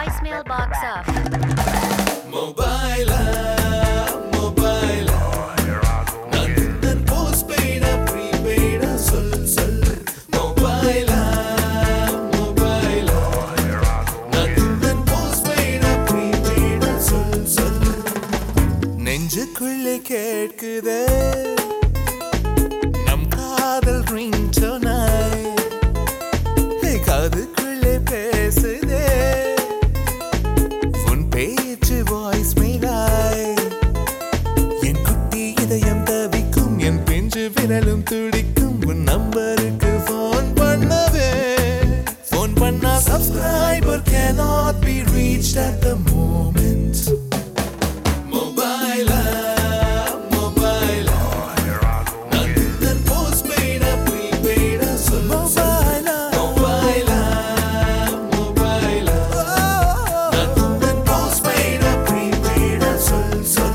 voicemail box off. Mobile, mobile. Nandan postpaid, prepaid, sol. Mobile, mobile. Nandan postpaid, prepaid, sol. நெஞ்சுக்குள்ளே கேட்குதே நம் காதல் ரிங்டோனாய் காதுக்குள்ளே பேசுதே உன் பேச்சு வாய்ஸ் மெயிலாய் என் குட்டி இதயம் தவிக்கும் என் பிஞ்சு விரலும் துடிக்கும் உன் நம்பருக்கு ஃபோன் பண்ணவே ஃபோன் பண்ணா subscriber cannot be reached at the moment. Mobile, mobile. Nandan postpaid, prepaid, sol. Mobile, mobile. Nandan postpaid, prepaid, sol.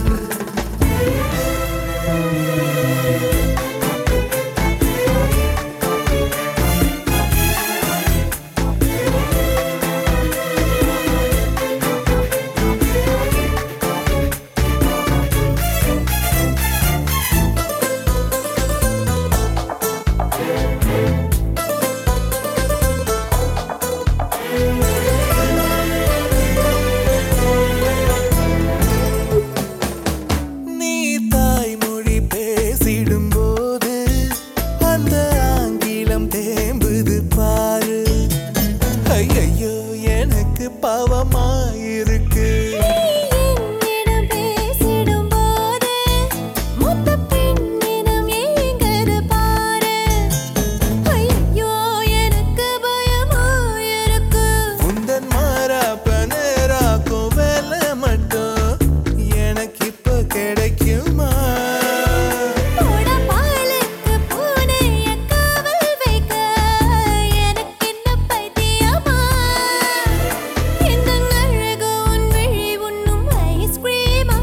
நீ தாய்மொழி பேசிடும்போது அந்த ஆங்கிலம் தேம்புது பாரு ஐயோ எனக்கு பாவமாயிருக்கு என்னிடம் பேசிடும்போது மொத்த பெண்ணினம் ஏங்குது பாரு ஐயோ எனக்கு பயமாயிருக்கு உந்தன் மாறாப்ப நேராக்கும் வேலை மட்டும் எனக்கு இப்ப கிடைக்குமா போட பாலுக்கு பூனைய காவல் வைக்க எனக்கு என்ன பைத்தியமா இந்த அழகு உன் விழி உண்ணும் ஐஸ்கிரீமா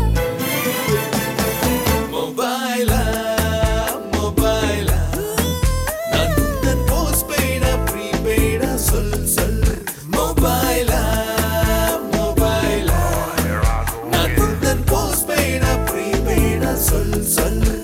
Mobile, mobile. Nandan postpaid, prepaid, sol. Mobile, mobile. Nandan postpaid, prepaid, sol.